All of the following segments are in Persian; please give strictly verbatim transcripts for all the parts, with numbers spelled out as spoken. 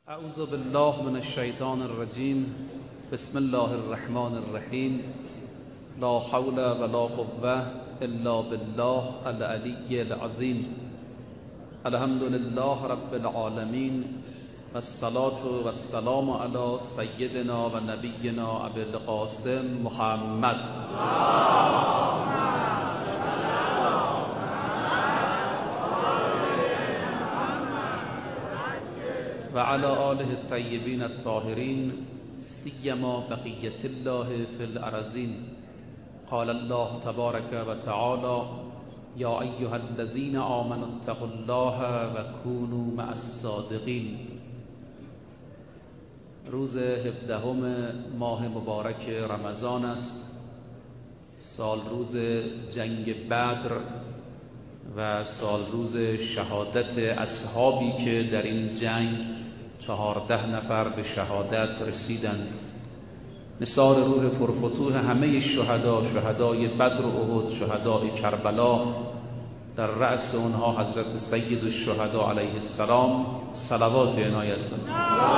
اعوذ بالله من الشیطان الرجیم. بسم الله الرحمن الرحیم. لا حول ولا قوة الا بالله العلی العظیم. الحمد لله رب العالمین والصلاة والسلام علی سیدنا و نبینا ابی القاسم محمد و علی آله الطیبین الطاهرین سیما بقیة الله فی الارضین. قال الله تبارک و تعالی یا ایها الذین آمنوا اتقوا الله و کونوا مع الصادقین. روز هفدهم ماه مبارک رمضان است، سال روز جنگ بدر و سال روز شهادت اصحابی که در این جنگ چهارده نفر به شهادت رسیدند. نثار روح پرفتوح همه شهدا، شهدای بدر و احد، شهدای کربلا، در رأس اونها حضرت سید الشهدا علیه السلام. صلوات عنایت کنید.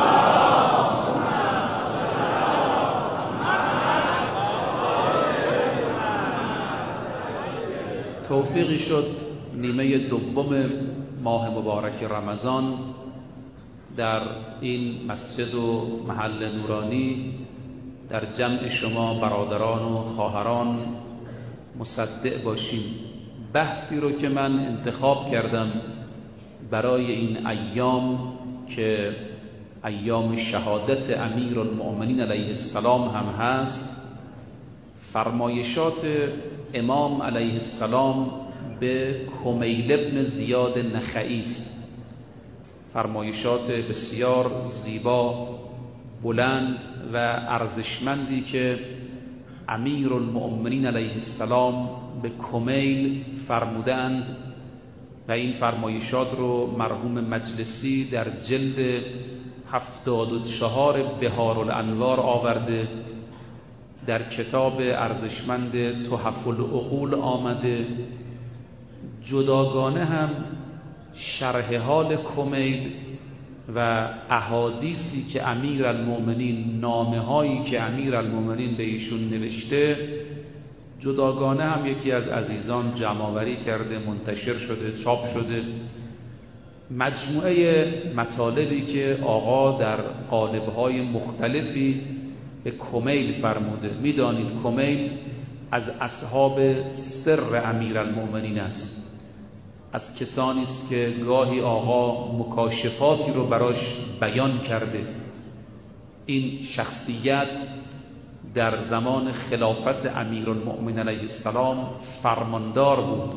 توفیقی شد نیمه دوم ماه مبارک رمضان در این مسجد و محل نورانی در جمع شما برادران و خواهران مصدق باشیم. بحثی رو که من انتخاب کردم برای این ایام که ایام شهادت امیرالمؤمنین علیه السلام هم هست، فرمایشات امام علیه السلام به کمیل ابن زیاد نخعی است. فرمایشات بسیار زیبا، بلند و ارزشمندی که امیرالمؤمنین علیه السلام به کمیل فرمودند و این فرمایشات رو مرحوم مجلسی در جلد هفتاد و چهار بهارالانوار آورده، در کتاب ارزشمند تحف العقول آمده. جداگانه هم شرح حال کمیل و احادیثی که امیرالمؤمنین، نامه هایی که امیرالمؤمنین به ایشون نوشته، جداگانه هم یکی از عزیزان جمع‌آوری کرده، منتشر شده، چاپ شده. مجموعه مطالبی که آقا در قالب‌های مختلفی به کمیل فرموده. میدانید کمیل از اصحاب سر امیرالمؤمنین است، از کسانی است که گاهی آقا مکاشفاتی رو براش بیان کرده. این شخصیت در زمان خلافت امیرالمؤمنین علیه السلام فرماندار بود.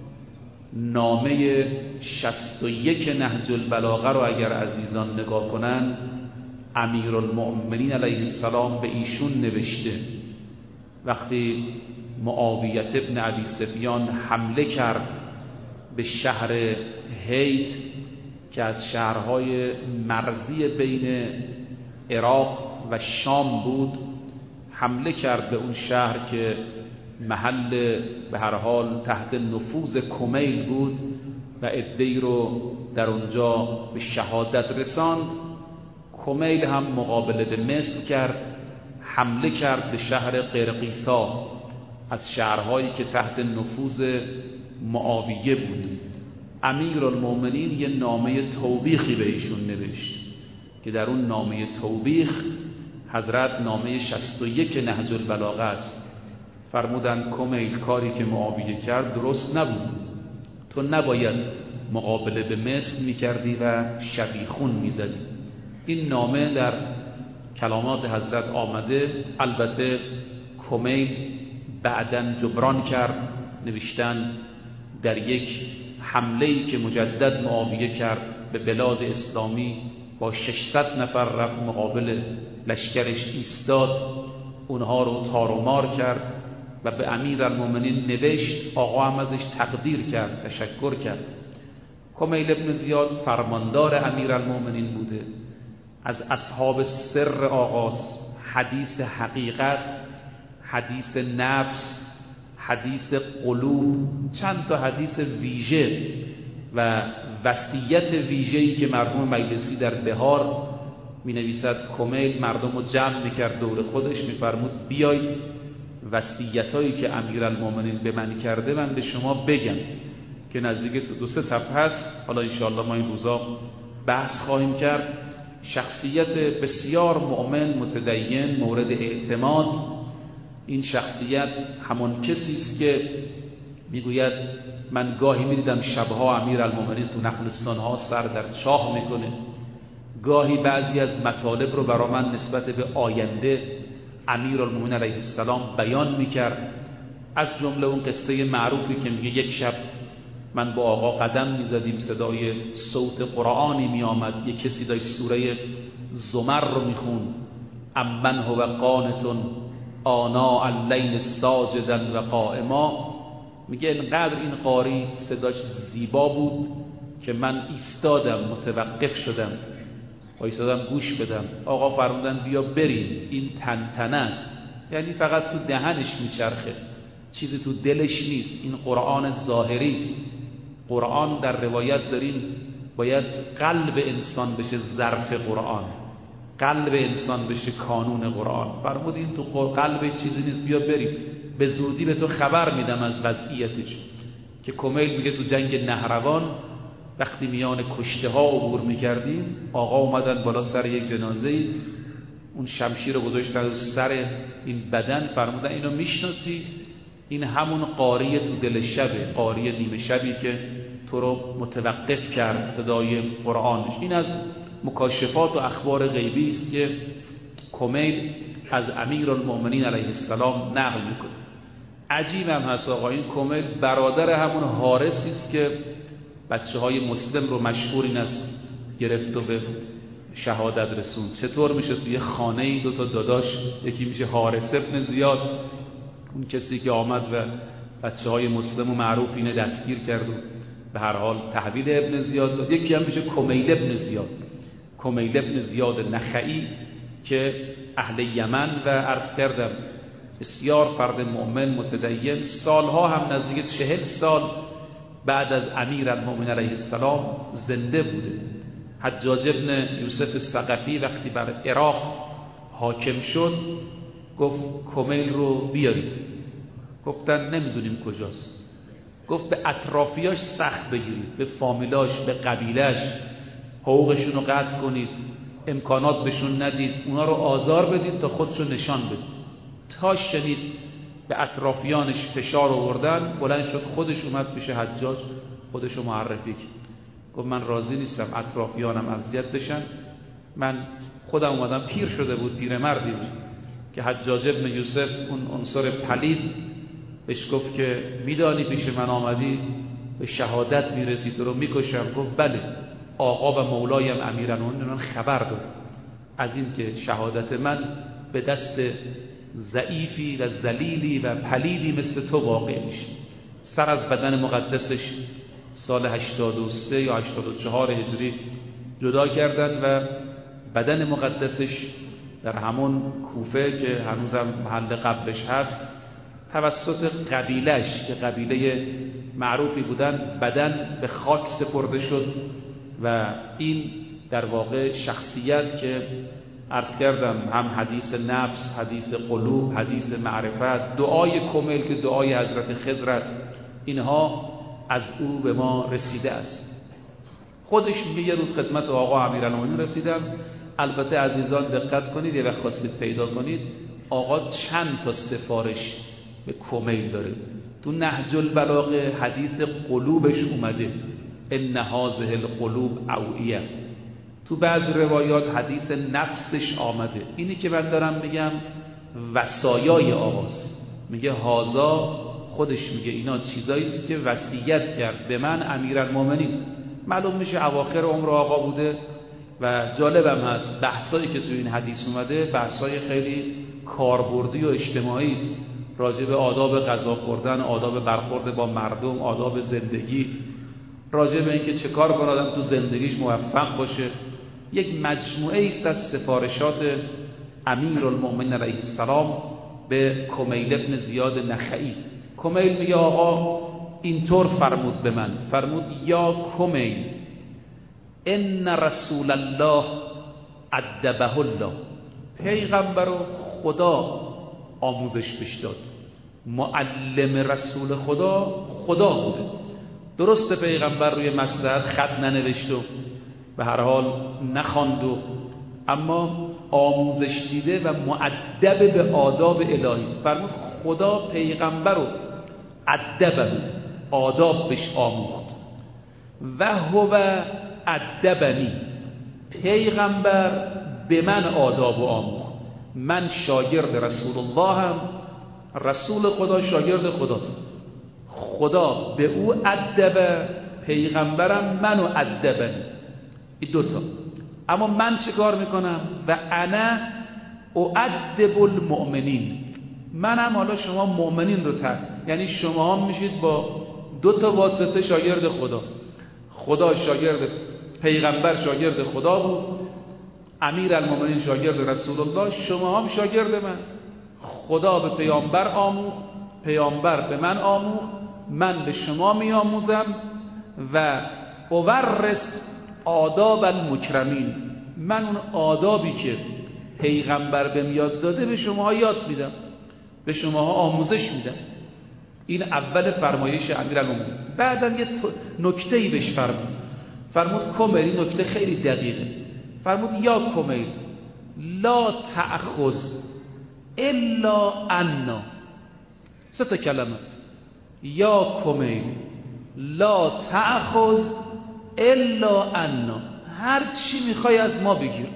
نامه شصت و یک نهج البلاغه رو اگر عزیزان نگاه کنن، امیرالمؤمنین علیه السلام به ایشون نوشته. وقتی معاویه ابن ابی سفیان حمله کرد به شهر هیت که از شهرهای مرزی بین عراق و شام بود، حمله کرد به اون شهر که محل به هر حال تحت نفوذ کمیل بود و عده‌ای رو در اونجا به شهادت رساند. کمیل هم مقابله به مصر کرد، حمله کرد به شهر قرقیسا از شهرهایی که تحت نفوذ معاویه بود. امیرالمؤمنین یه نامه توبیخی به ایشون نوشت که در اون نامه توبیخ حضرت نامه شصت و یک نهج البلاغه است. فرمودند کمیل، کاری که معاویه کرد درست نبود، تو نباید مقابله به مصر میکردی و شبیخون میزدی. این نامه در کلامات حضرت آمده. البته کمیل بعداً جبران کرد، نوشتند در یک حمله‌ای که مجدد معاویه کرد به بلاد اسلامی با ششصد نفر رفت مقابل لشکرش ایستاد، اونها رو تار و مار کرد و به امیرالمؤمنین نوشت. آقا هم ازش تقدیر کرد، تشکر کرد. کمیل ابن زیاد فرماندار امیرالمؤمنین بوده، از اصحاب سر آقاست. حدیث حقیقت، حدیث نفس، حدیث قلوب، چند تا حدیث ویژه و وصیت ویژه‌ای که مرحوم مجلسی در بهار می نویسد کمیل مردم رو جمع میکرد دور خودش، میفرمود بیایید وصیتایی که امیرالمومنین به من کرده من به شما بگم که نزدیک دو سه صفحه است. حالا انشاءالله ما این روزا بحث خواهیم کرد. شخصیت بسیار مؤمن، متدین، مورد اعتماد. این شخصیت همان کسی است که میگوید من گاهی میدیدم شبها امیرالمومنین تو نخلستانها سر در چاه میکنه، گاهی بعضی از مطالب رو برا من نسبت به آینده امیرالمومنین علیه السلام بیان میکرد. از جمله اون قصه معروفی که میگه یک شب من با آقا قدم میزدیم، صدای صوت قرآنی میآمد، یک کسی داشت سوره زمر رو میخون، امن هو قانتون آناء اللیل ساجدا و قائما. میگه اینقدر این قاری صداش زیبا بود که من ایستادم، متوقف شدم، ایستادم گوش بدم. آقا فرمودن بیا بریم، این تنتنه است، یعنی فقط تو دهنش میچرخه، چیزی تو دلش نیست. این قرآن ظاهری است. قرآن در روایت داریم باید قلب انسان بشه ظرف قرآن، قلب انسان بشه کانون قرآن. فرمود این تو قلبش چیزی نیست، بیا بریم، به زودی به تو خبر میدم از وضعیتش. که کمیل میگه تو جنگ نهروان وقتی میان کشته ها عبور میکردیم، آقا اومدن بالا سر یک جنازه، اون شمشیر رو گذاشتن رو سر این بدن، فرمودن اینو میشناسی؟ این همون قاری تو دل شبه، قاری نیمه شبی که تو رو متوقف کرد صدای قرآنش. این از مکاشفات و اخبار غیبی است که کمیل از امیرالمومنین علیه السلام نقل میکنه. عجیب هم هست آقا، این کمیل برادر همون حارسی است که بچه های مسلم رو مشهور این است گرفت و به شهادت رسون. چطور میشه توی خانه این دو تا داداش، یکی میشه حارس ابن زیاد، اون کسی که آمد و بچه های مسلم و معروف اینه دستگیر کرد و به هر حال تحویل ابن زیاد داد، یکی هم میشه کمیل ابن زیاد، کمیل ابن زیاد نخعی که اهل یمن و عرض کردم بسیار فرد مؤمن متدین، سالها هم نزدیک چهل سال بعد از امیرالمومنین علیه السلام زنده بوده. حجاج ابن یوسف ثقفی وقتی بر عراق حاکم شد گفت کمیل رو بیارید. گفتن نمیدونیم کجاست. گفت به اطرافیاش سخت بگیرید، به فامیلاش، به قبیلش، حقوقشون رو قطع کنید، امکانات بهشون ندید، اونا رو آزار بدید تا خودشون نشان بدید. تا شنید به اطرافیانش فشار آوردن، بلند شد خودش اومد پیش حجاج، خودش رو معرفی کرد. گفت من راضی نیستم اطرافیانم اذیت بشن، من خودم اومدم، پیر شده بود، پیرمردی بود که حجاج ابن یوسف اون عنصر پلید بهش گفت که میدانی پیش من آمدی به شهادت میرسی، تو رو میکشم. گفت بله، آقا و مولایم امیرالمومنین خبر داد از این که شهادت من به دست ضعیفی و ذلیلی و پلیدی مثل تو واقع میشه. سر از بدن مقدسش سال هشتاد و سه یا هشتاد و چهار هجری جدا کردن و بدن مقدسش در همون کوفه که هنوزم محل قبرش هست توسط قبیلش که قبیله معروفی بودن بدن به خاک سپرده شد. و این در واقع شخصیت که عرض کردم هم حدیث نفس، حدیث قلوب، حدیث معرفت، دعای کمیل که دعای حضرت خضر است، اینها از او به ما رسیده است. خودش میگه یه روز خدمت آقا امیرالمومنین رسیدم. البته عزیزان دقت کنید، یه وقت خواستید پیدا کنید، آقا چند تا سفارش به کمیل داره. تو نهج البلاغه حدیث قلوبش اومده، ان هذه القلوب اوعیه. تو بعض روایات حدیث نفسش آمده. اینی که من دارم میگم وصایای آقاست. میگه هازا، خودش میگه اینا چیزایی است که وصیت کرد به من امیرالمومنین. معلوم میشه اواخر عمر آقا بوده و جالبم هست بحثایی که تو این حدیث اومده بحثای خیلی کاربردی و اجتماعی است، راجع به آداب غذا خوردن، آداب برخورد با مردم، آداب زندگی، راجع به اینکه چه کار کنه آدم تو زندگیش موفق باشه. یک مجموعه است از سفارشات امیرالمومنین علیه السلام به کمیل ابن زیاد نخعی. کمیل میگه آقا اینطور فرمود به من، فرمود یا کمیل ان رسول الله ادبه الله، پیغمبر رو خدا آموزش بهش داد. معلم رسول خدا خدا بوده. درسته پیغمبر روی مصلحت خط ننوشت و به هر حال نخواند و اما آموزش دیده و مؤدب به آداب الهی است. فرمود خدا پیغمبر رو ادبه، آداب بهش آموخت. و هو ادبنی، پیغمبر به من آداب و آموخت. من شاگرد رسول الله هم، رسول خدا شاگرد خداست. خدا به او ادبه، پیغمبرم منو ادبنی. این دوتا. اما من چه کار میکنم؟ و انا اؤدب المؤمنین، منم حالا شما مؤمنین رو تر، یعنی شما هم میشید با دو تا واسطه شاگرد خدا. خدا شاگرد پیغمبر شاگرد خدا بود، امیر المؤمنین شاگرد رسول الله، شما هم شاگرد من. خدا به پیامبر آموخت، پیامبر به من آموخت، من به شما میآموزم. و اورث آداب المکرمین، من اون آدابی که پیغمبر بهم یاد داده به شما یاد میدم، به شما آموزش میدم. این اول فرمایش امیرالمومنین. بعدم یه نکته‌ای بهش فرمود. فرمود کمیل، نکته خیلی دقیقه. فرمود یا کمیل لا تأخذ الا عنا. سه تا کلمه است. یا کمیل لا تأخذ الا عنا، هر چی میخوای از ما بگیر.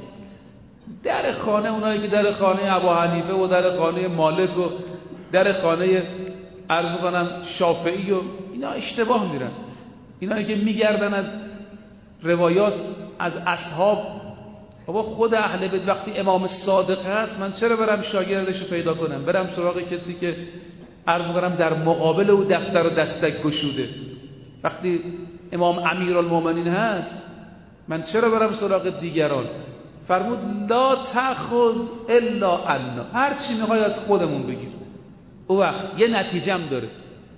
در خانه اونایی که در خانه ابوحنیفه و در خانه مالک و در خانه عرض میکنم شافعی و اینا اشتباه میرن. اینایی که میگردن از روایات از اصحاب، بابا خود اهل بیت وقتی امام صادق هست من چرا برم شاگردشو پیدا کنم؟ برم سراغ کسی که عرض میکنم در مقابل او دفتر و دستک گشوده. وقتی امام امیرالمومنین هست من چرا برم سراغ دیگران؟ فرمود لا تأخذ الا عنا، هر چی میخوای از خودمون بگیر. او وقت یه نتیجه هم داره،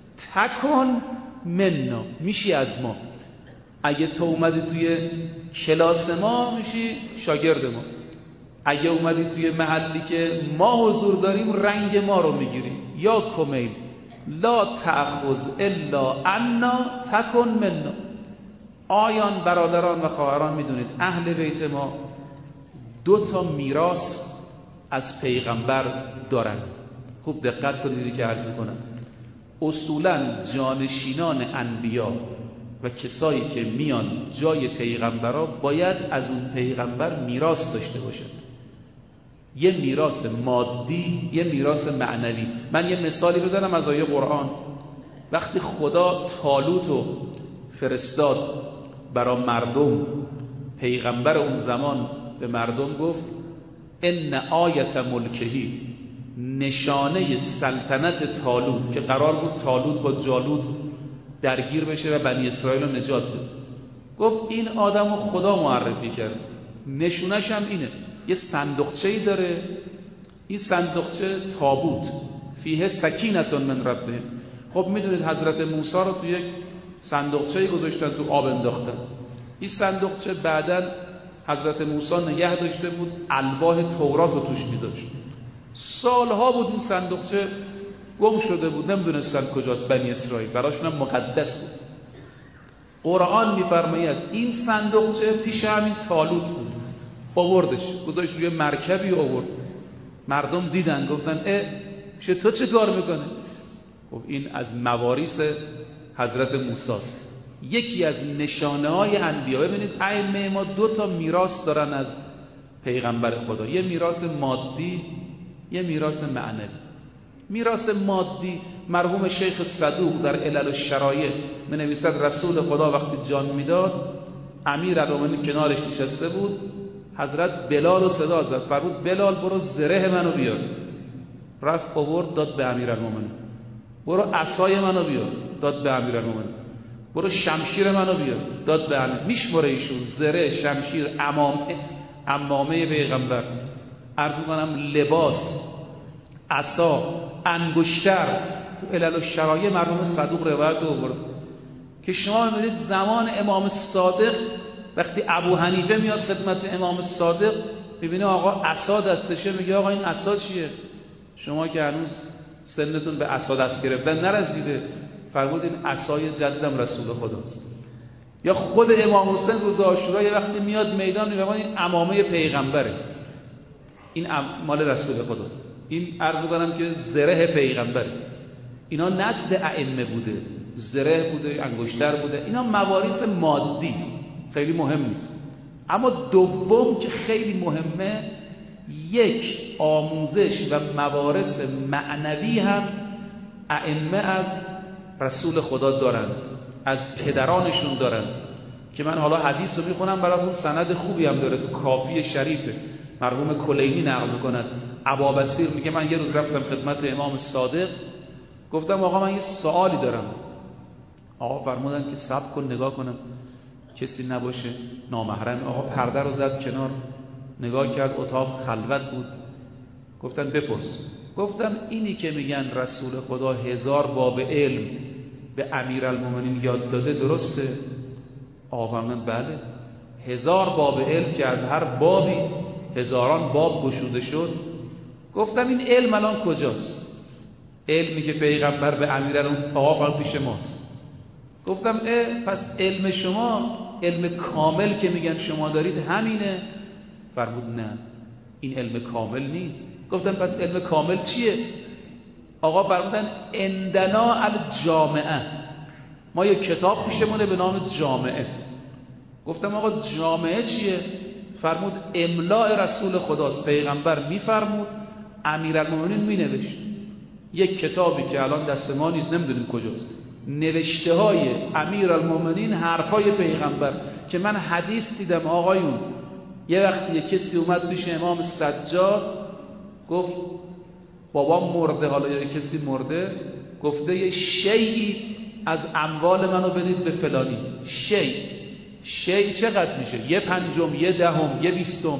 تکن منا، میشی از ما. اگه تو اومدی توی کلاس ما میشی شاگرد ما، اگه اومدی توی محلی که ما حضور داریم رنگ ما رو میگیری. یا کمیل لا تأخذ الا عنا تکن منا. آیان برادران و خواهران میدونید اهل بیت ما دو تا میراث از پیغمبر دارن. خوب دقت کنید که عرض میکنم. اصولا جانشینان انبیا و کسایی که میان جای پیغمبرها باید از اون پیغمبر میراث داشته باشند. یه میراث مادی، یه میراث معنوی. من یه مثالی بزنم از آیه قرآن. وقتی خدا طالوت رو فرستاد برای مردم، پیغمبر اون زمان به مردم گفت ان آیت ملکهی، نشانه سلطنت طالوت، که قرار بود طالوت با جالوت درگیر بشه و بنی اسرائیل رو نجات بده، گفت این آدم رو خدا معرفی کرد، نشونش هم اینه. یه صندوقچه‌ای داره، این صندوقچه تابوت، فیه سکینة من ربه. خب میدونید حضرت موسی رو تو یک صندوقچه‌ای گذاشتن، تو آب انداختن. این صندوقچه بعداً حضرت موسی نگه داشته بود، الواح تورات رو توش میذاشت. سالها بود این صندوقچه گم شده بود، نمیدونستن کجاست بنی اسرائیل، براشون هم مقدس بود. قرآن میفرماید این صندوقچه پیش همین طالوت بود، آوردش گذاشت روی مرکبی آورد. مردم دیدن گفتن اه چه تو چه کار میکنه؟ خب این از مواریث حضرت موسی است، یکی از نشانه های انبیا. ببینید ائمه ما دو تا میراث دارن از پیغمبر خدا، یه میراث مادی، یه میراث معنوی. میراث مادی مرحوم شیخ صدوق در علل الشرایع می‌نویسد رسول خدا وقتی جان میداد امیرالمومنین کنارش نشسته بود، حضرت بلال رو صدا زد، فرمود بلال برو زره منو بیار. رفت آورد داد به امیرالمومنین. برو عصای منو بیار، داد به امیرالمومنین. برو شمشیر منو بیار، داد به امیر. میشمره ایشون زره، شمشیر، عمامه، عمامه پیغمبر، عرض می‌کنم لباس، عصا، انگشتر. تو علل الشرایع مرحوم صدوق روایت آورد که شما می‌بینید زمان امام صادق وقتی ابو حنیفه میاد خدمت امام صادق میبینه آقا عصا دستشه، میگه آقا این عصا چیه؟ شما که هنوز سنتون به عصا دست گرفتن نرسیده. فرمود این عصای جدم رسول خداست. یا خود امام حسین روز عاشورا یه وقتی میاد میدان میگه این عمامه پیغمبره، این مال رسول خداست. این عرض می‌کنم که زره پیغمبره. اینا نزد ائمه بوده، زره بوده، انگشتر بوده، اینا مواریث مادی است، خیلی مهم نیست. اما دوم که خیلی مهمه، یک آموزش و موارث معنوی هم ائمه از رسول خدا دارند، از پدرانشون دارند، که من حالا حدیث رو میخونم براتون، سند خوبی هم داره، تو کافی شریفه، مرحوم کلینی نقل میکند. ابابصیر میگه من یه روز رفتم خدمت امام صادق، گفتم آقا من یه سوالی دارم. آقا فرمودن که صبر کن نگاه کنم کسی نباشه نامحرم. آقا پرده رو زد کنار، نگاه کرد، اتاق خلوت بود. گفتن بپرس. گفتم اینی که میگن رسول خدا هزار باب علم به امیرالمومنین یاد داده درسته؟ آقا فرمودن بله. هزار باب علم که از هر بابی هزاران باب گشوده شد. گفتم این علم الان کجاست؟ علمی که پیغمبر به امیرالمومنین آقا فرمود پیش ماست. گفتم اه پس علم شما، علم کامل که میگن شما دارید همینه؟ فرمود نه این علم کامل نیست. گفتم پس علم کامل چیه؟ آقا فرمودن عندنا الجامعه، ما یک کتاب پیشمونه به نام جامعه. گفتم آقا جامعه چیه؟ فرمود املاء رسول خداست، پیغمبر میفرمود امیرالمومنین مینوشت. یک کتابی که الان دست ما نیست، نمیدونیم کجاست، نوشته های امیرالمومنین، حرفای پیغمبر. که من حدیث دیدم آقایون، یه وقتی یه کسی اومد پیش امام سجاد گفت بابا مرده، حالا یه کسی مرده، گفته یه شیئی از اموال منو بدید به فلانی. شیء شیء چقدر میشه؟ یه پنجم، یه دهم، یه بیستم.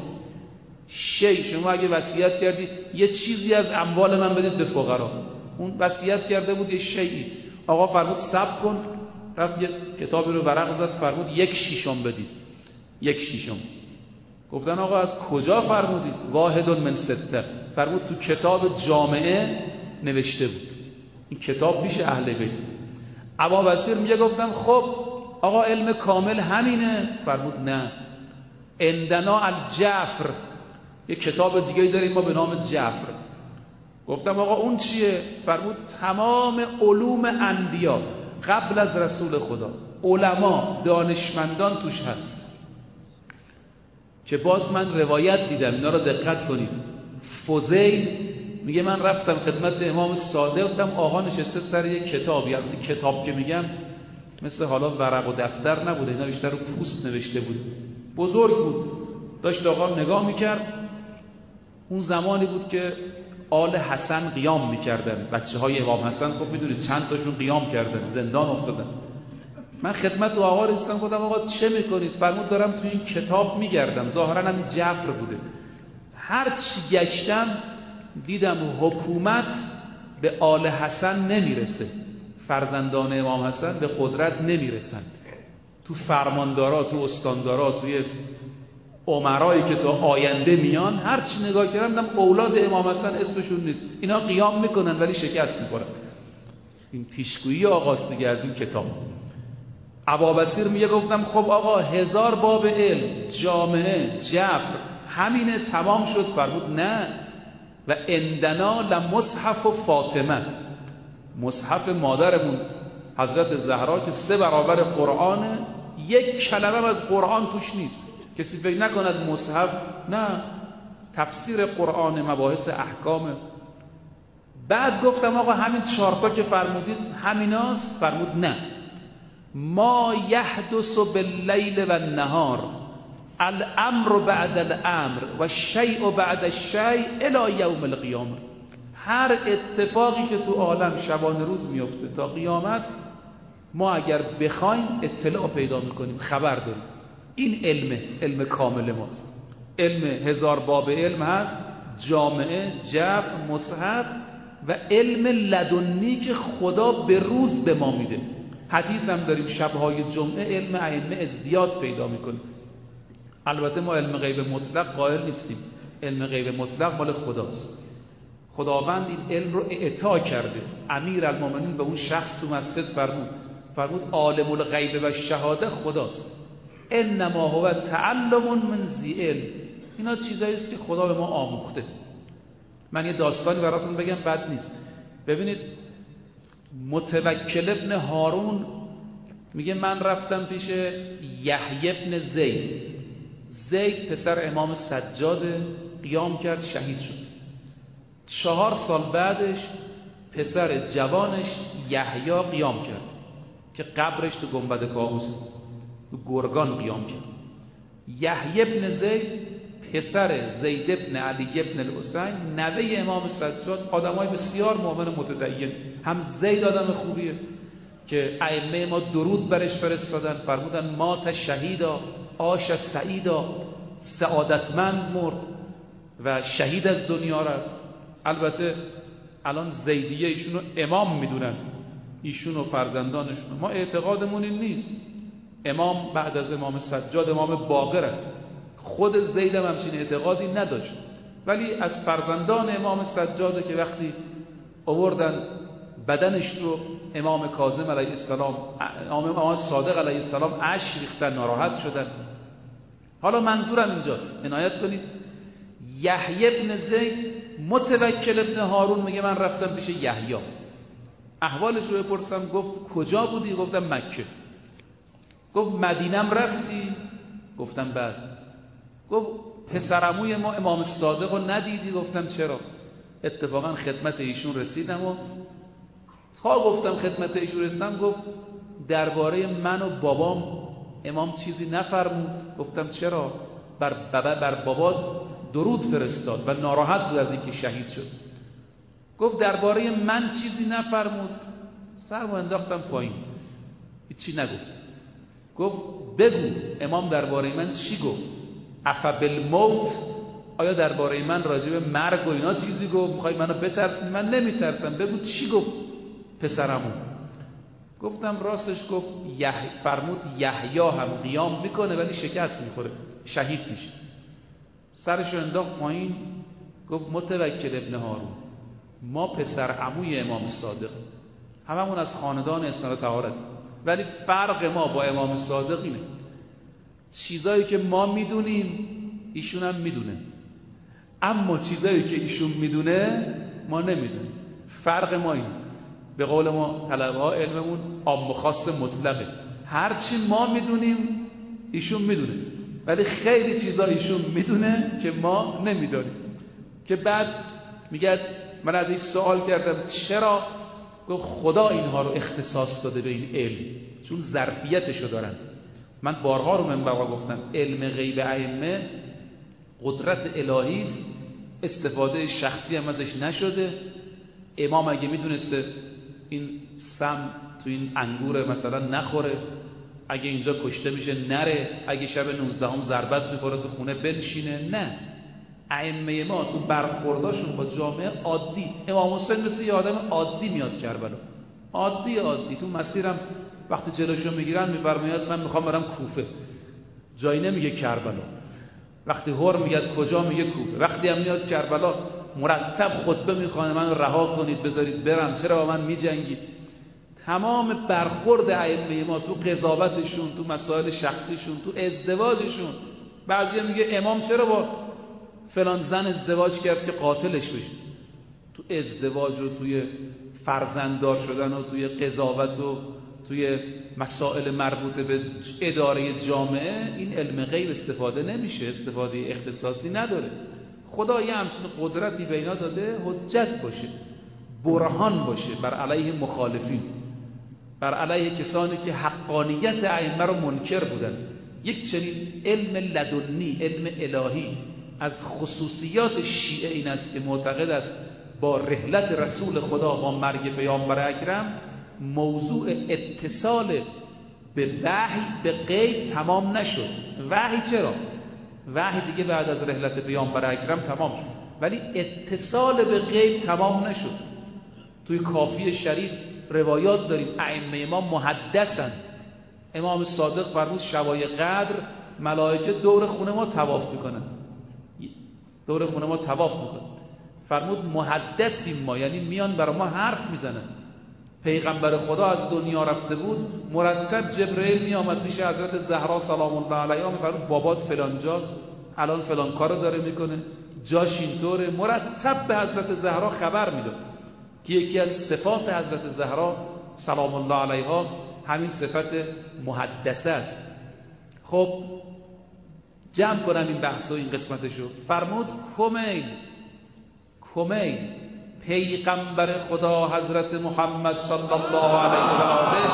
شیء شما اگه وصیت کردی یه چیزی از اموال من بدید به فقرا، اون وصیت کرده بود یه شیئی. آقا فرمود صبر کن، رفت یه کتابی رو ورق زد، فرمود یک شیشم بدید. یک شیشم. گفتن آقا از کجا؟ فرمودید واحد من سته. فرمود تو کتاب جامعه نوشته بود، این کتاب پیش اهل بیت. ابابصیر میگه گفتم خب آقا علم کامل همینه؟ فرمود نه عندنا الجعفر، یه کتاب دیگه داریم ما به نام جعفر. گفتم آقا اون چیه؟ فرمود تمام علوم انبیا قبل از رسول خدا، علما دانشمندان توش هست. که باز من روایت دیدم، اینا رو دقت کنید. فضیل میگه من رفتم خدمت امام صادق، دیدم آقا نشسته سر یک کتاب. یعنی کتاب که میگم مثل حالا ورق و دفتر نبوده، اینا بیشتر رو پوست نوشته بود، بزرگ بود. داشت آقا نگاه میکرد. اون زمانی بود که آل حسن قیام میکردن، بچه های امام حسن، خب میدونید چند تاشون قیام کردن، زندان افتادن. من خدمت آقا رسیدم، گفتم آقا چه میکنید؟ فرمود دارم تو این کتاب میگردم، ظاهرا هم جعفر بوده. هر چی گشتم دیدم حکومت به آل حسن نمیرسه، فرزندان امام حسن به قدرت نمیرسن. تو فرماندارا، تو استاندارا، توی عمرایی که تو آینده میان، هر چی نگاه کردم دیدم اولاد امام حسن اسمشون نیست. اینا قیام میکنن ولی شکست میخورن. این پیشگویی آقاست دیگه از این کتاب. ابابصیر میگه گفتم خب آقا هزار باب علم، جامعه، جعفر همینه تمام شد؟ فرمود نه و عندنا لمصحف فاطمه، مصحف مادرمون حضرت زهرا که سه برابر قرآنه، یک کلمه از قرآن توش نیست. کسی فکر نکند مصحف، نه، تفسیر قرآن، مباحث احکام. بعد گفتم آقا همین چهارتا که فرمودید همیناست؟ فرمود نه، ما یحدث باللیل و النهار، الامر بعد الامر و الشیء بعد الشیء الی یوم القیامه. هر اتفاقی که تو عالم شبانه روز میفته تا قیامت، ما اگر بخوایم اطلاع پیدا میکنیم، خبر داریم. این علم علم کامل ماست. علم هزار باب علم هست، جامعه، جعفر، مصحف و علم لدنی که خدا به روز به ما میده. حدیث هم داریم شبهای جمعه علم ائمه ازدیاد پیدا میکنه. البته ما علم غیب مطلق قائل نیستیم، علم غیب مطلق مال خداست. خداوند این علم رو اعطا کرده. امیرالمومنین به اون شخص تو مسجد فرمود فرمود عالم الغیب و شهاده خداست، انما هو تعلم من ذی علم. اینا چیزایی است که خدا به ما آموخته. من یه داستانی براتون بگم بد نیست. ببینید متوکل ابن هارون میگه من رفتم پیش یحیی ابن زید. زید پسر امام سجاد، قیام کرد شهید شد. چهار سال بعدش پسر جوانش یحیی قیام کرد که قبرش تو گنبد کاووس تو گرگان قیام کرد. یحیی ابن زید پسر زید ابن علی ابن الحسین نوه امام سجاد، آدمای بسیار مؤمن متدین. هم زید آدم خوبیه که ائمه ما درود برش فرستادن، فرمودن مات شهیدا عاش سعیدا، سعادتمند مرد و شهید از دنیا رفت. البته الان زیدیه ایشونو امام میدونن، ایشون و فرزندانشون. ما اعتقادمون این نیست. امام بعد از امام سجاد امام باقر است. خود زید هم همچین اعتقادی نداشت، ولی از فرزندان امام سجاده که وقتی آوردن بدنش رو امام کاظم علیه السلام، امام صادق علیه السلام اشک ریختن، ناراحت شدن. حالا منظورم اینجاست، عنایت کنید. یحیی ابن زید متوکل ابن هارون میگه من رفتم پیش یحیی، احوالش رو بپرسم. گفت کجا بودی؟ گفتم مکه. گفت مدینم رفتی؟ گفتم بعد. گفت پسرعموی ما امام صادق رو ندیدی؟ گفتم چرا. اتفاقا خدمت ایشون رسیدم و تا گفتم خدمت ایشون رسیدم گفت درباره من و بابام امام چیزی نفرمود. گفتم چرا؟ بر بابا بر بابا درود فرستاد و ناراحت بود از اینکه شهید شد. گفت درباره من چیزی نفرمود. سرمو انداختم پایین، هیچی نگفت. گفت بگو امام درباره من چی گفت؟ افبالموت، آیا درباره من راجع به مرگ و اینا چیزی گفت؟ میخوای منو بترسونی؟ من نمیترسم، بگو چی گفت پسرمون. گفتم راستش گفت یح... فرمود یحیی هم قیام میکنه ولی شکست میخوره، شهید میشه. سرشو انداخت پایین. گفت متوکل ابن هارون، ما پسر عموی امام صادق، هممون از خاندان اسماعیل طهارت، ولی فرق ما با امام صادق اینه چیزایی که ما میدونیم ایشون هم میدونه، اما چیزایی که ایشون میدونه ما نمیدونیم. فرق ما این، به قول ما طلبه ها علممون عام و خاص مطلقه. هرچی ما میدونیم ایشون میدونه، ولی خیلی چیزا ایشون میدونه که ما نمیدونیم. که بعد میگه من از این سوال کردم چرا؟ گفت خدا اینها رو اختصاص داده به این علم، چون ظرفیتشو دارن. من بارها رو منبرها گفتم علم غیب ائمه قدرت الهی است، استفاده شخصی هم ازش نشده. امام اگه میدونسته این سم تو این انگور مثلا نخوره، اگه اینجا کشته میشه نره، اگه شب نوزدهم ضربت میخوره تو خونه بنشینه، نه. ائمه ما تو برخورداشون با جامعه عادی، امام حسین مثل یه آدم عادی میاد کربلا، عادی عادی تو مسیرم وقتی جلوشو میگیرن میفرماید من میخوام برم کوفه، جایی نمیگه کربلا. وقتی هور میگه کجا، میگه کوفه. وقتی هم میاد کربلا مرتب خطبه میخوانه منو رها کنید بذارید برم، چرا با من میجنگید. تمام برخورد ائمه ما تو قضاوتشون، تو مسائل شخصیشون، تو ازدواجشون. بعضیا میگه امام چرا با فلان زن ازدواج کرد که قاتلش بشه. تو ازدواج و توی فرزنددار شدن و توی قضاوت و توی مسائل مربوطه به اداره جامعه این علم غیب استفاده نمیشه، استفاده اختصاصی نداره. خدا یه همچین قدرتی به اینا داده حجت باشه، برهان باشه بر علیه مخالفین، بر علیه کسانی که حقانیت ائمه رو منکر بودن. یک چنین علم لدنی، علم الهی از خصوصیات شیعه این است که معتقد است با رحلت رسول خدا، با مرگ پیامبر اکرم، موضوع اتصال به وحی به غیب تمام نشد. وحی چرا؟ وحی دیگه بعد از رحلت پیامبر اکرم تمام شد، ولی اتصال به غیب تمام نشد. توی کافی شریف روایات داریم ائمه ما محدثن. امام صادق فرمود شبای قدر ملائکه دور خونه ما طواف میکنن، دور خونه ما طواف میکنن. فرمود محدثیم ما، یعنی میان برای ما حرف میزنن. پیغمبر خدا از دنیا رفته بود، مرتب جبرئیل میآمد پیش حضرت زهرا سلام الله علیها، میفرمود بابات فلان جاست، الان فلان کارو داره میکنه، جاش اینطوره. مرتب به حضرت زهرا خبر میداد که یکی از صفات حضرت زهرا سلام الله علیها همین صفت محدثه است. خب جمع کنم این بحث و این قسمتشو. فرمود کمیل کمیل پیغمبر خدا حضرت محمد صلی الله علیه و آله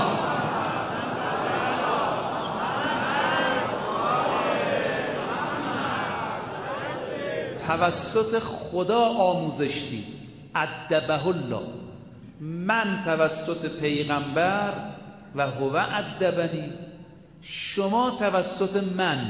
توسط خدا آموزش دید، ادبه الله. من توسط پیغمبر و هو ادبنی، شما توسط من.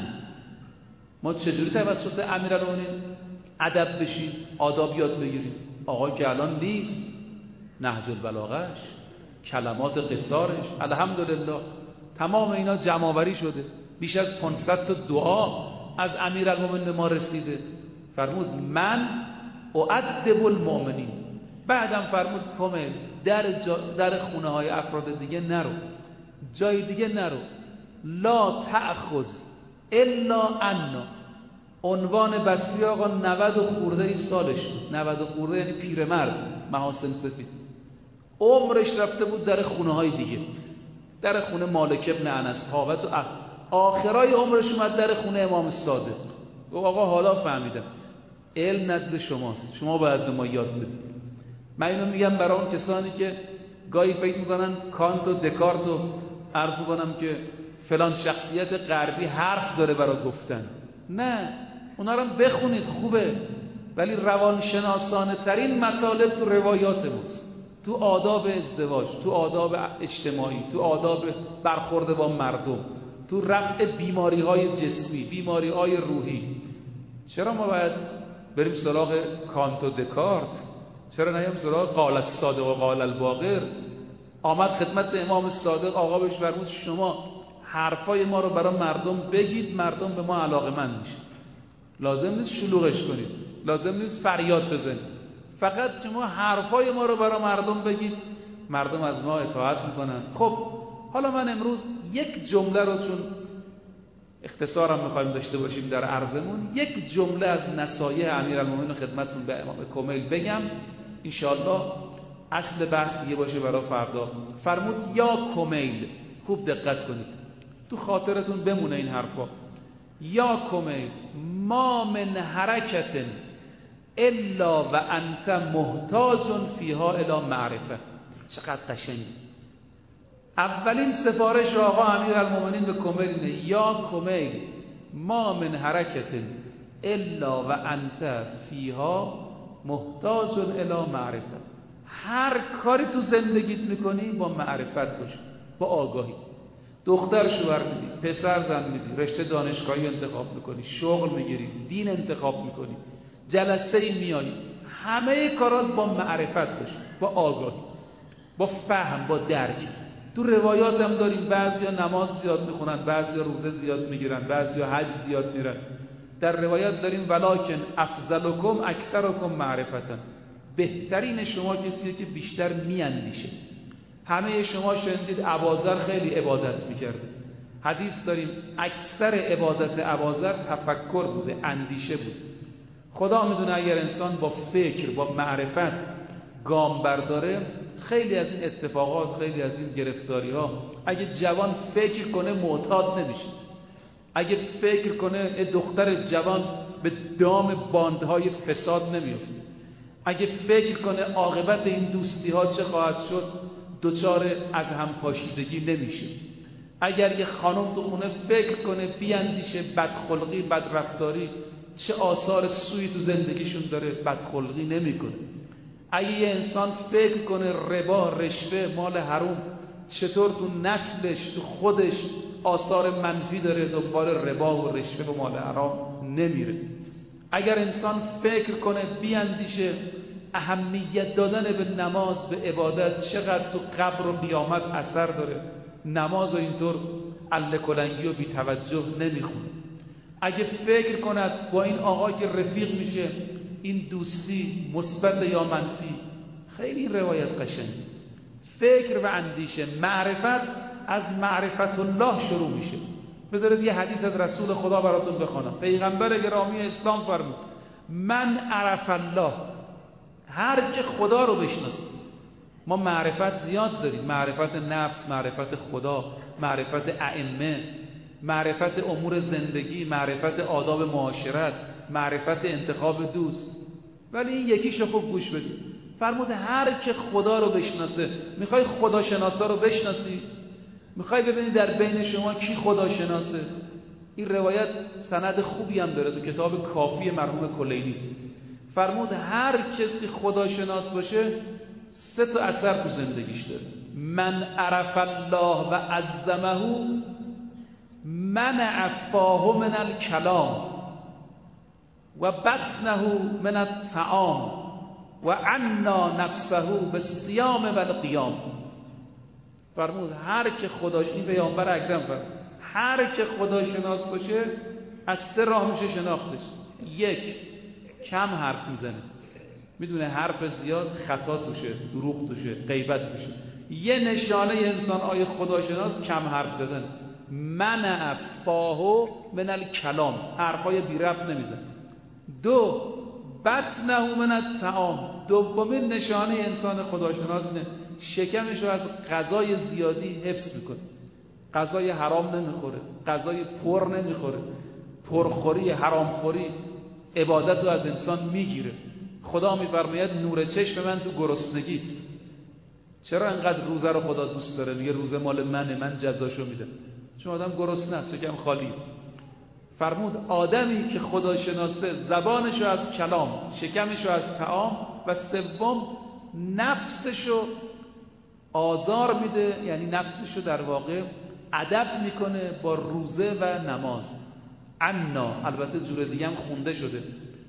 ما چجوری توسط امیرالمومنین ادب بشیم، آداب یاد بگیریم؟ آقا که الان نیست، نهج البلاغه‌اش، کلمات قصارش، الحمدلله تمام اینا جمع‌آوری شده، بیش از پانصد تا دعا از امیرالمومنین به ما رسیده. فرمود من اؤدب المؤمنین. بعدم فرمود کامل در, جا در خونه های افراد دیگه نرو، جای دیگه نرو، لا تأخذ الا عنا. عنوان بسری آقا نود و خورده ای سالش بود، نود و خورده یعنی پیرمرد، محاسن سفید، عمرش رفته بود در خونه های دیگه، در خونه مالک ابن انس ها و تو آخرای عمرش اومد در خونه امام صادق. گفت آقا حالا فهمیدم علم نزد شماست، شما باید به ما یاد بدید. من اینو میگم برای اون کسانی که گاهی فکر میکنن کانت و دکارت و عرض کنم که فلان شخصیت غربی حرف داره برای گفتن. نه، اونا رو بخونید خوبه، ولی روانشناسانه ترین مطالب تو روایات ماست، تو آداب ازدواج، تو آداب اجتماعی، تو آداب برخورد با مردم، تو رفع بیماری های جسمی، بیماری های روحی. چرا ما باید بریم سراغ کانت و دکارت؟ چرا نیم سراغ قال الصادق و قال الباقر؟ آمد خدمت امام صادق، آقا بهش فرمود شما حرفای ما رو برای مردم بگید، مردم به ما علاقه‌مند میشه. لازم نیست شلوغش کنید، لازم نیست فریاد بزنید، فقط شما حرفای ما رو برای مردم بگید، مردم از ما اطاعت میکنن. خب حالا من امروز یک جمله رو، چون اختصارم میخوایم داشته باشیم در عرضمون، یک جمله از نصایح امیرالمومنین خدمتتون به امام کمیل بگم، انشاءالله اصل بحث دیگه باشه برای فردا. فرمود یا کمیل، خوب دقت کنید تو خاطرتون بمونه این حرفا. یا کمیل ما من حرکت الا و انت محتاج فیها الی معرفه. چقدر قشنگه. اولین سفارش آقا امیرالمومنین به کمیل اینه، یا کمیل ما من حرکت الا و انت فیها محتاج الی معرفه. هر کاری تو زندگیت میکنی با معرفت باش، با آگاهی. دختر شوهر میدی، پسر زن میدی، رشته دانشگاهی انتخاب میکنی، شغل میگیری، دین انتخاب میکنی، جلسه ای میایی، همه کارات با معرفت باش، با آگاهی، با فهم، با درک. تو روایات هم داریم بعضیا نماز زیاد میخونن، بعضیا روزه زیاد میگیرن، بعضیا حج زیاد میرن. در روایات داریم ولکن افضلکم اکثرکم معرفتا. بهترین شما کسیه که بیشتر میاندیشه. همه شما شنیدید ابوذر خیلی عبادت میکرده. حدیث داریم اکثر عبادت ابوذر تفکر بوده، اندیشه بود. خدا میدونه اگر انسان با فکر، با معرفت گام برداره، خیلی از این اتفاقات، خیلی از این گرفتاری ها، اگه جوان فکر کنه معتاد نمیشه. اگه فکر کنه دختر جوان به دام باندهای فساد نمیفته. اگه فکر کنه عاقبت این دوستی ها چه خواهد شد، دچار از هم پاشیدگی نمیشه. اگر یه خانم تو خونه فکر کنه، بیاندیشه، بدخلقی، بدرفتاری چه آثار سوی تو زندگیشون داره، بدخلقی نمیکنه. اگه یه انسان فکر کنه ربا، رشوه، مال حرام چطور تو نسلش، تو خودش آثار منفی داره، دنبال ربا و رشوه و مال حرام نمیره. اگر انسان فکر کنه، بیاندیشه، اهمیت دادن به نماز، به عبادت چقدر تو قبر و قیامت اثر داره، نماز و اینطور اله کلنگی و بی توجه نمیخونه. اگه فکر کند با این آقا که رفیق میشه این دوستی مثبت یا منفی. خیلی این روایت قشنگ. فکر و اندیشه، معرفت از معرفت الله شروع میشه. بذارید یه حدیث از رسول خدا براتون بخونم. پیغمبر گرامی اسلام فرمود من عرف الله، هر که خدا رو بشناسه. ما معرفت زیاد داریم، معرفت نفس، معرفت خدا، معرفت ائمه، معرفت امور زندگی، معرفت آداب معاشرت، معرفت انتخاب دوست. ولی این یکیشو خوب گوش بدید. فرمود هر که خدا رو بشناسه. میخوای خداشناسا رو بشناسی؟ میخوای ببینی در بین شما کی خداشناسه؟ این روایت سند خوبی هم داره، تو کتاب کافی مرحوم کلینی است. فرمود هر کسی خداشناس باشه سه تا اثر تو زندگیش داره. من عرف الله و عظمه منع فاه من الکلام و بطنه من الطعام و عنا نفسه بالصیام و القیام. فرمود هر که خداش، این پیامبر اکرم فرمود هر که خداشناس باشه از سه راه میشه شناختش. یک، کم حرف میزنه، میدونه حرف زیاد خطا توشه، دروغ توشه، غیبت توشه. یه نشانه انسان آیه خداشناس کم حرف زدن. منع فاه من الکلام، حرفای بی ربط نمیزنه. دو، بطنه من الطعام، دومین نشانه انسان خداشناس اینه شکمش رو از غذای زیادی حفظ میکنه، غذای حرام نمیخوره، غذای پر نمیخوره. پرخوری، حرامخوری عبادت رو از انسان میگیره. خدا میفرماید نور چشم من تو گرسنگیست. چرا انقدر روزه رو خدا دوست داره؟ میگه روزه مال منه، من جزاشو میدم. چون آدم گرسنه است، شکم خالی. فرمود آدمی که خدا شناسه زبانشو از کلام، شکمشو از طعام، و سوم نفسشو آزار میده، یعنی نفسشو در واقع ادب میکنه با روزه و نماز. انا، البته جور دیگه هم خونده شده،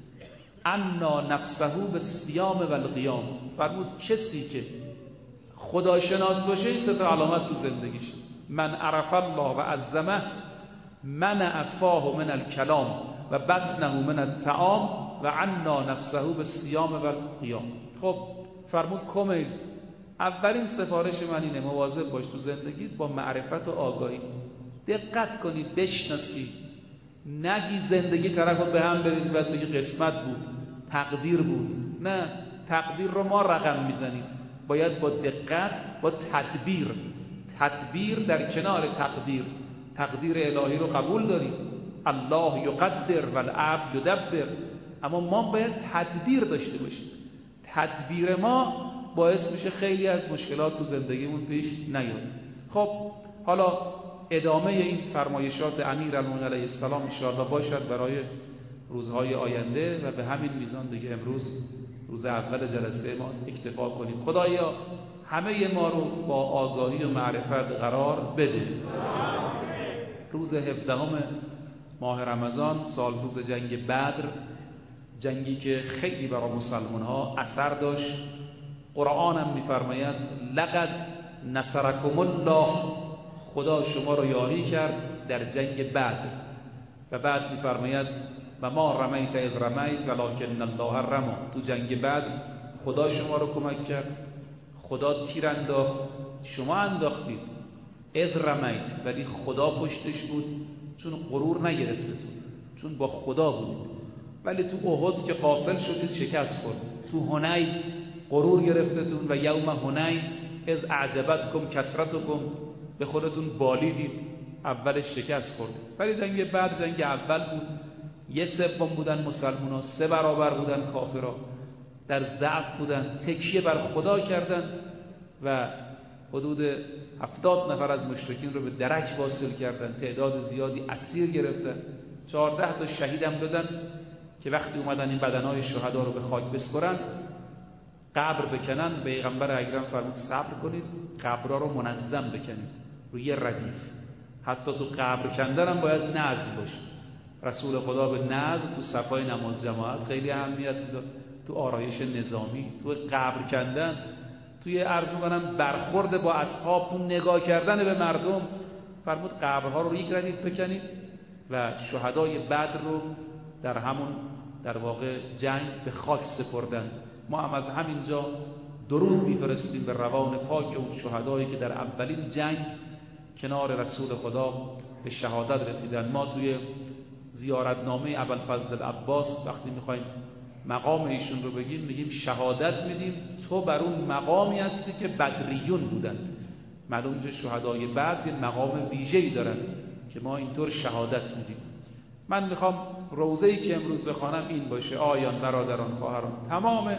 انا نفسه بالصیام و القیام. فرمود کسی که خدا شناس باشه این سه تا علامت تو زندگیش: من عرف الله و عظمه، منع فاه من الکلام و بطنه من الطعام و عنا نفسه بالصیام و القیام. خب فرمود کمیل، اولین سفارش من اینه مواظب باش تو زندگیت با معرفت و آگاهی. دقت کنی، بشناسی، نگی زندگی طرف رو به هم بریز بعد بگی قسمت بود، تقدیر بود. نه، تقدیر رو ما رقم میزنیم. باید با دقت، با تدبیر. تدبیر در کنار تقدیر. تقدیر الهی رو قبول داریم، الله یقدر و العبد یدبر، اما ما باید تدبیر داشته باشیم. تدبیر ما باعث میشه خیلی از مشکلات تو زندگیمون پیش نیاد. خب حالا ادامه این فرمایشات امیرالمومنین علیه السلام ان شاء الله باشد برای روزهای آینده و به همین میزان دیگه امروز روز اول جلسه ماست، اکتفا کنیم. خدایا همه ما رو با آگاهی و معرفت قرار بده. روز هفدهم ماه رمضان، سال روز جنگ بدر، جنگی که خیلی برای مسلمان ها اثر داشت. قرآن هم میفرماید لقد نصرکم الله، خدا شما رو یاری کرد در جنگ بدر. و بعد میفرماید و ما رمیت اذ رمیت ولکن الله رمی، تو جنگ بدر خدا شما رو کمک کرد، خدا تیر انداخت، شما انداختید. اذ رمیت، ولی خدا پشتش بود، چون غرور نگرفتتون، چون با خدا بودید. ولی تو احد که غافل شدید شکست خورد. تو حنین غرور گرفتتون و یوم حنین اذ اعجبتکم کثرتکم، به خودتون بالیدید، اولش شکست خورد. ولی جنگ بعد جنگ اول بود، یه سوم بودن مسلمونا، سه برابر بودن کافرا، در ضعف بودن، تکیه بر خدا کردن و حدود هفتاد نفر از مشرکین رو به درک واصل کردن، تعداد زیادی اسیر گرفتن، چهارده تا شهید هم دادن که وقتی اومدن این بدنهای شهدا رو به خاک بسپرن، قبر بکنن، پیغمبر اکرم فرمود صبر کنید، قبرها رو منظم بکنید روی ردیف. حتی تو قبر کندن هم باید نظم باشه. رسول خدا به نظم تو صفای نماز جماعت خیلی اهمیت میداد، تو آرایش نظامی، تو قبر کندن، توی عرض میکنم برخورد با اصحاب، تو نگاه کردن به مردم. فرمود قبرها رو یک ردیف بکنید، و شهدای بدر رو در همون در واقع جنگ به خاک سپردند. ما هم از همینجا درود میفرستیم به روان پاک اون شهدایی که در اولین جنگ کنار رسول خدا به شهادت رسیدن. ما توی زیارتنامه ابوالفضل العباس وقتی میخوایم مقام ایشون رو بگیم میگیم شهادت میدیم تو بر اون مقامی هستی که بدریون بودن. معلومه که شهدای بدر یه مقام ویژه‌ای دارن که ما اینطور شهادت میدیم. من میخوام روزه‌ای که امروز بخوانم این باشه: آیان برادران خواهران، تمام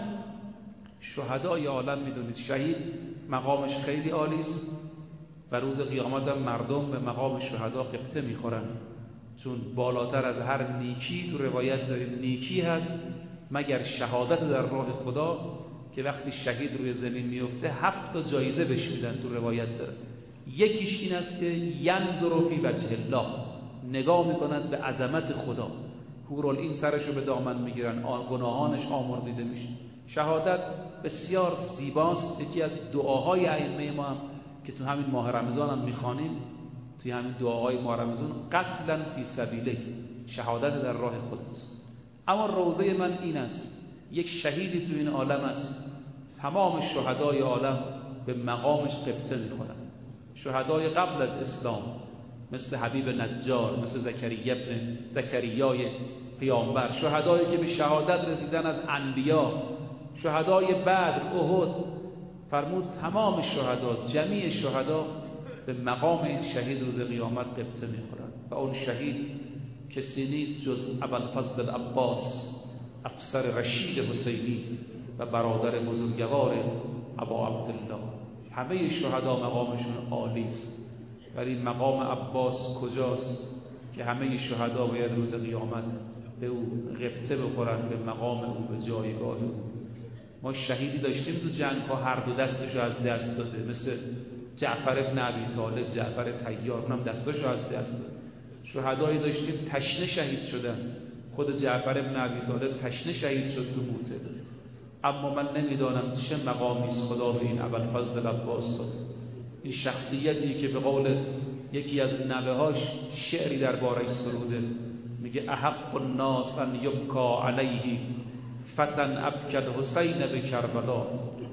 شهدای عالم میدونید شهید مقامش خیلی عالی است و روز قیامت هم مردم به مقام شهدا قبطه میخورن، چون بالاتر از هر نیکی تو روایت داریم نیکی هست مگر شهادت در راه خدا که وقتی شهید روی زمین میفته هفت تا جایزه بهش میدن. تو روایت داره یکیش این است که ینظر فی وجه الله، نگاه میکنند به عظمت خدا، حورالعین سرشو به دامن میگیرن، گناهانش آمرزیده میشه. شهادت بسیار زیباست. یکی از دعاهای ائمه ما هم که تو همین ماه رمضان هم میخوانیم، توی همین دعاهای ماه رمضان، قتلا فی سبیله، شهادت در راه خداست. اما روزه من این است: یک شهیدی تو این عالم است، تمام شهدای عالم به مقامش قبطه میخورن. شهدای قبل از اسلام مثل حبیب نجار، مثل زکریا ابن زکریای پیامبر، شهدایی که به شهادت رسیدن از انبیا، شهدای بدر، احد، فرمود تمام شهدا، جمیع شهدا به مقام این شهید روز قیامت قبطه میخورن. و اون شهید کسی نیست جز ابوالفضل العباس، افسر رشید حسینی و برادر بزرگوار ابا عبدالله. همه شهدا مقامشون عالی است، ولی مقام عباس کجاست که همه شهدا باید روز قیامت به او غبطه بخورن، به مقام او، به جایگاه او. ما شهیدی داشتیم تو جنگ ها هر دو دستشو از دست داده، مثل جعفر ابن ابی طالب، جعفر طیار، اونم دستاشو از دست داده. شهدایی داشتیم تشنه شهید شدن، خود جعفر ابن ابی طالب تشنه شهید شد تو موته. اما من نمیدانم چه مقامی است خدا به این ابوالفضل العباس داد. این شخصیتی که به قول یکی از نوه‌هاش شعری دربارش سروده، میگه احق الناس ان یبکا علیه فتن ابکی الحسین به کربلا.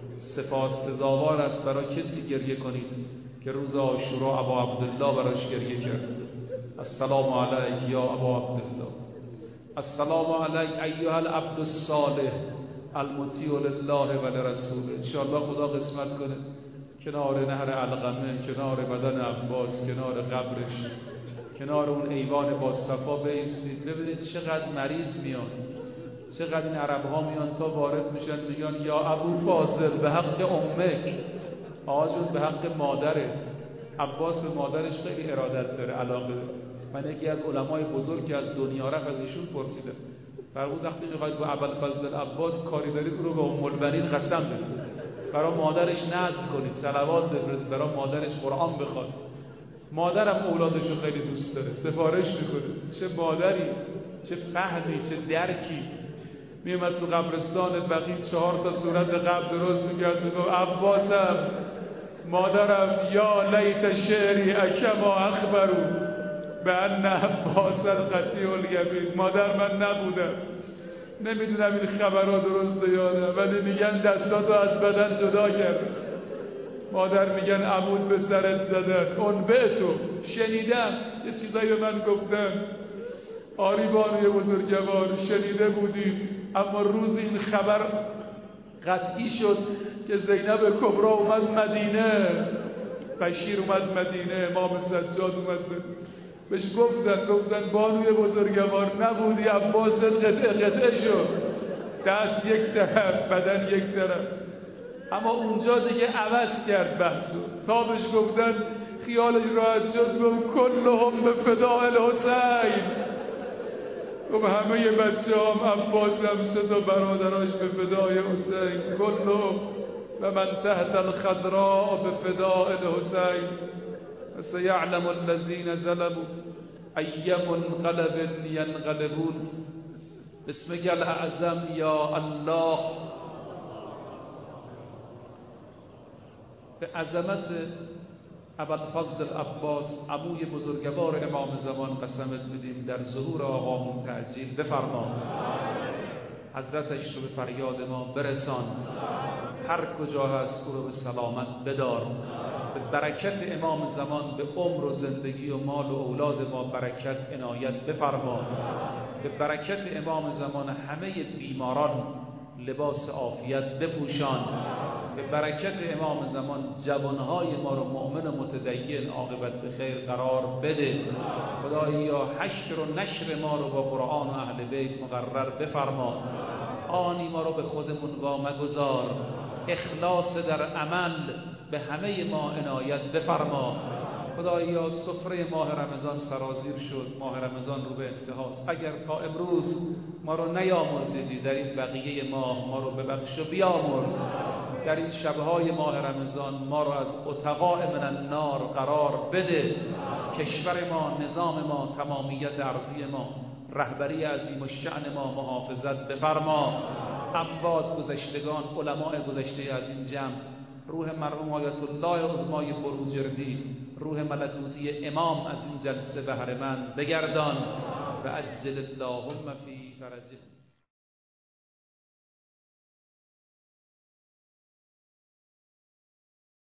صفات سزاوار است برای کسی گریه کنید که روز عاشورا ابا عبدالله براش گریه کرد. السلام علیک یا ابا عبدالله، السلام علیک ایها العبد الصالح المطیع لله و لرسوله. انشاءالله خدا قسمت کنه کنار نهر علقمه، کنار بدن عباس، کنار قبرش، کنار اون ایوان با صفا بایستید. ببینید چقدر مریض میاد، چقدر این عرب ها میان تا وارد میشن میگن یا ابو فاضل به حق امک، آقا جون به حق مادرت. عباس به مادرش خیلی ارادت داره، علاقه داره. من یکی از علمای بزرگ که از دنیا رفت از ایشون پرسیدم، فرمود وقتی میخواید با ابوالفضل العباس کاری دارید رو به ام البنین قسم بدید، برای مادرش نذر کنید، صلوات بفرستید، برای مادرش قرآن بخواد. مادرم اولادشو خیلی دوست داره، سفارش میکنه. چه مادری، چه فهمی، چه درکی. میومد تو قبرستان بقیع چهار تا صورت قبر درست میکرد، میگفت عباسم، مادرم، یا لیت شعری اکما اخبرو به ان عباس القطیع الیمین. مادر من نبودم، نمیدونم این خبرها درسته یا نه، ولی میگن دستاتو از بدن جدا کرد. مادر میگن عمود به سرت زدن. اون به تو شنیدم، یه چیزایی به من گفتن، آری بانوی بزرگوار شنیده بودیم، اما روز این خبر قطعی شد که زینب کبرا اومد مدینه، بشیر اومد مدینه، امام سجاد اومد مدینه. بهش گفتن گفتن بانوی بزرگوار نبودی، عباس قطعه قطعه شد، دست یک طرف، بدن یک طرف. اما اونجا دیگه عوض کرد بحثو، تا بهش گفتن خیالش راحت شد، گفت کلهم به فداء الحسین. گفت همه بچه هم عباس هم سه تا برادراش به فدای حسین، کلهم و من تحت الخضراء به فداء الحسین. سيعلم الذين ظلموا أي منقلب ينقلبون. بسمك الأعظم یا الله. به عظمت ابوالفضل عباس عموی بزرگوار امام زمان قسمت بدیم در ظهور آقامون تعجیل بفرما، حضرتش رو به فریاد ما برسان، هر کجا هست او رو به سلامت بدار، به برکت امام زمان به عمر و زندگی و مال و اولاد ما برکت عنایت بفرما، به برکت امام زمان همه بیماران لباس عافیت بپوشان، به برکت امام زمان جوانهای ما رو مؤمن و متدین عاقبت به خیر قرار بده. خدایا حشر و نشر ما رو با قرآن و اهل بیت مقرر بفرما، آنی ما رو به خودمون وامگذار، اخلاص در عمل به همه ما عنایت بفرما. خدایا سفره ماه رمضان سرازیر شد، ماه رمضان رو به انتهاست، اگر تا امروز ما رو نیامرزیدی در این بقیه ماه ما رو ببخش و بیامرز، در این شبهای ماه رمضان ما رو از عتقاء من النار قرار بده، کشور ما، نظام ما، تمامیت ارضی ما، رهبری عظیم الشأن ما محافظت بفرما. اموات گذشتگان، علماء گذشته از این جمع، روح مرحوم آیت الله علمای بروجردی، روح ملکوتی امام از این جلسه بهره مند بگردان و عجل اللهم فی فرجه.